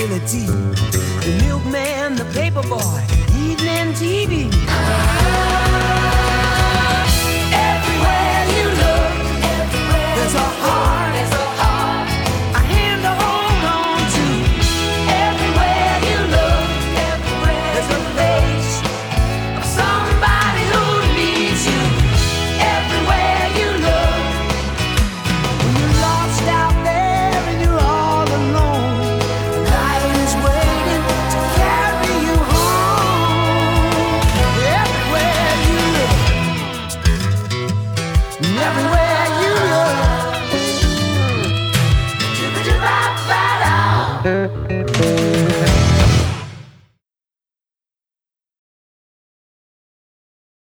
responsibility. The milkman, the paper boy, evening TV. Everywhere you look, there's a heart, a hand to hold on to. Everywhere you look, there's a face of somebody who needs you. Everywhere you look, when you're lost out there and you're all alone, life is waiting to carry you home. Everywhere you look, everywhere you look,